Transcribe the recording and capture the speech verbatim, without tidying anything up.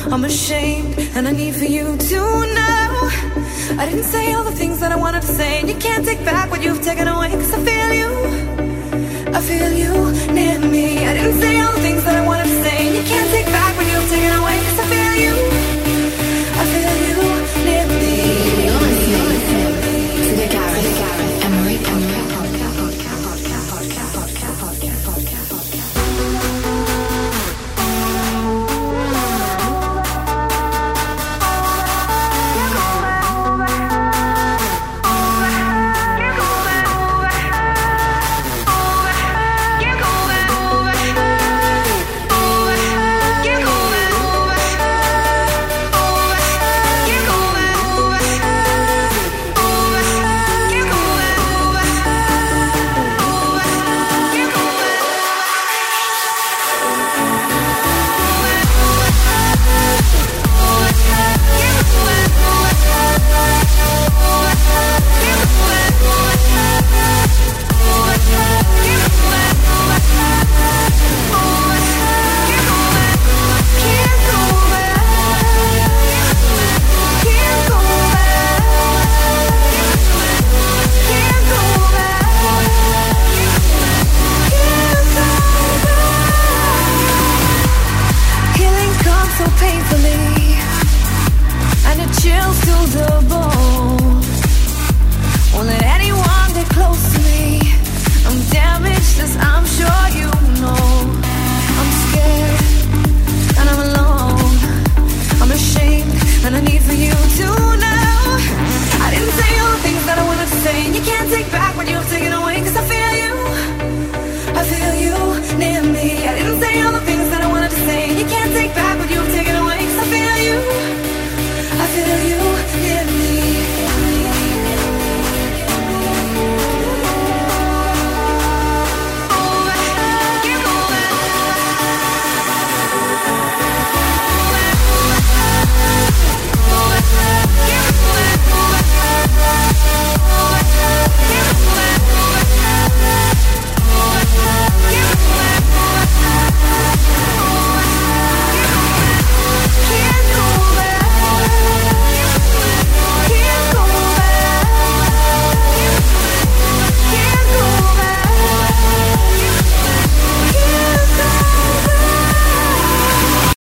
I'm ashamed, and I need for you to know I didn't say all the things that I wanted to say, and you can't take back what you've taken away. Cause I feel you, I feel you near me. I didn't say all the things that I wanted to say, and you can't take back